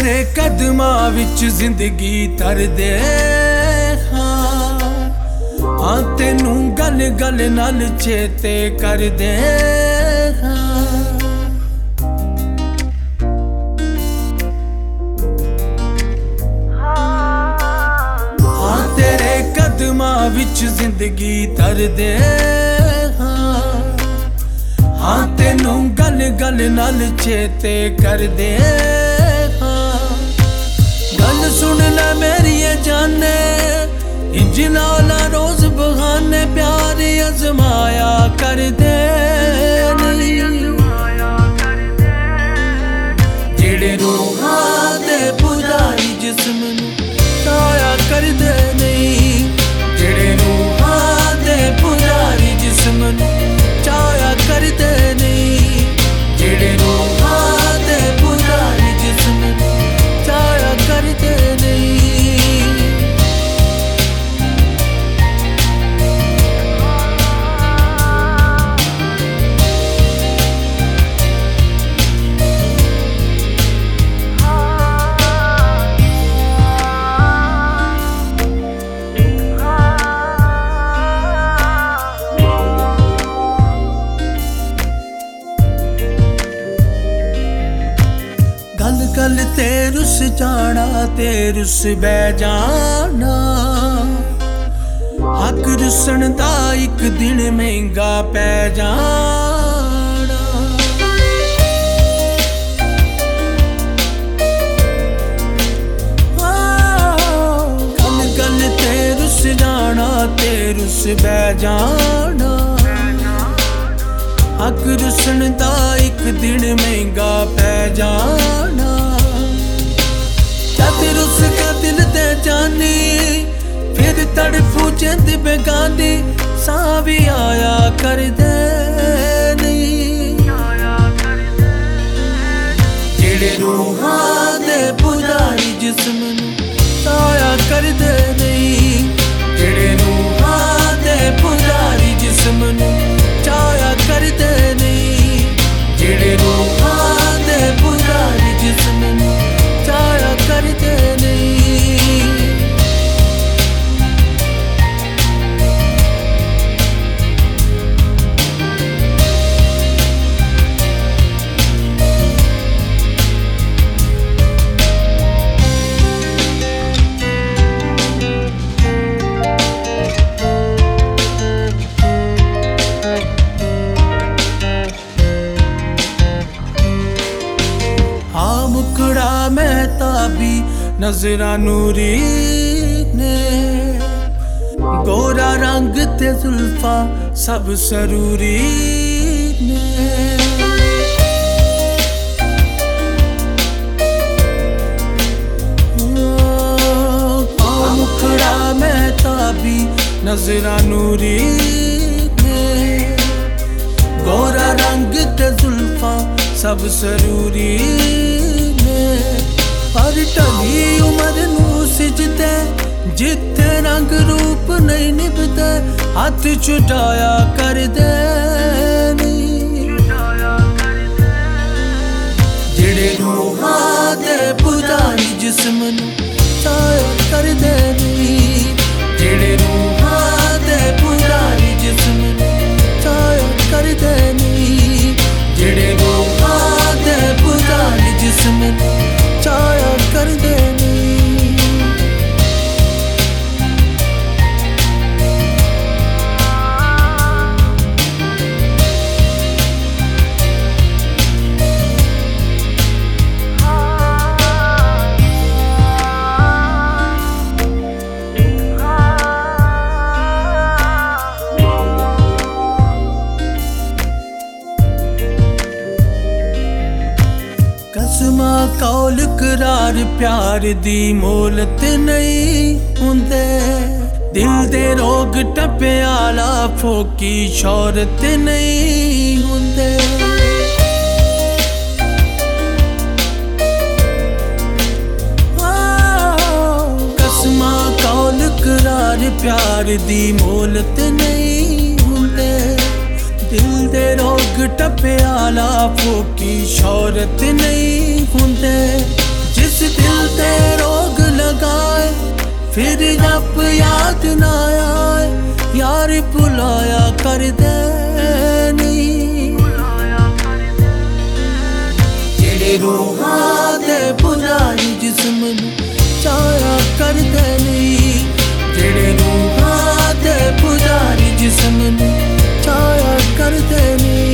तेरे कदमां विच जिंदगी तरदे हाँ तेनू गल गल नाल चेते करदे हाँ तेरे कदमां विच जिंदगी तरदे हाँ तेनू गल गल नाल चेते करदे गल सुन ले मेरी जाने इंज नाला रोज बहाने प्यार अजमाया कर दे जेड़े रूहां दे पुजारी जिस्म नूं छाया कर दे नहीं जेड़े रूहां दे पुजारी जिस्म नूं छाया कर दे नहीं जेड़े रूहां दे पुजारी जिस्म नूं छाया कर दे नहीं गल गल ते रुस जाना ते रुस बह जाना हक रुसन दा इक दिन महंगा पै जाना गल गल ते रुस जाना ते रुस बह जाना हक रुसन दा इक दिन महंगा पै जाना जद रुस के दिल ते जानी फिर तड़फू जिंद बेगानी सा भी आया कर दे जेड़े रूहां दे पुजारी जिस्म नूं छाया कर दे नहीं जेड़े रूहां दे पुजारी जिस्म नूं छाया कर दे नहीं जेड़े रूहां दे पुजारी जिस्म नूं छाया कर दे नहीं मुकड़ा महताबी नजरा नूरी ने गोरा रंग ते जुल्फा सब सरूरी ने मुकड़ा महताबी नजरा नूरी ने गोरा रंग ते जुल्फा सब सरूरी पर ढली उमर नूं सिजदे जिथे रंग रूप नहीं निभदे हाथ छुटाया कर दे जेड़े रूहां दे पुजारी जिस्म नूं छाया कर दे जेड़े रूहां दे पुजारी जिस्म नूं छाया कर दे जेड़े रूहां दे पुजारी जिस्म नूं छाया कर दे कसमा कौल करार प्यार दी मोलत नहीं हुंदे दिल दे रोग टप्पे आला फोकी शौहरत नहीं हुंदे कसमा कौल करार प्यार दी मोलत नहीं हुंदे दिल दे रोग टप्पे आला फोकी शौहरत नहीं हुंदे जिस जिस दिल ते रोग लगाए फिर जब याद ना आए यार भुलाया कर दे नहीं। जेड़े रूहां दे पुजारी जिस्म नू चाया कर दे नहीं। जेड़े रूहां दे पुजारी जिस्म नू चाया कर दे नहीं।